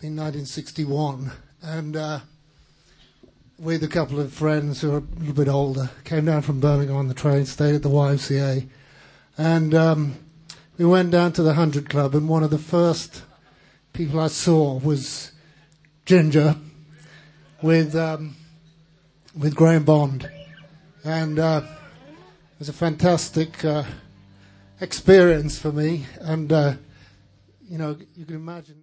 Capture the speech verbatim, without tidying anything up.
in nineteen sixty-one, and uh, with a couple of friends who are a little bit older, came down from Birmingham on the train, stayed at the Y M C A, and um, we went down to the Hundred Club, and one of the first people I saw was Ginger with um, with Graham Bond, and uh, it was a fantastic uh, experience for me, and uh, you know, you can imagine.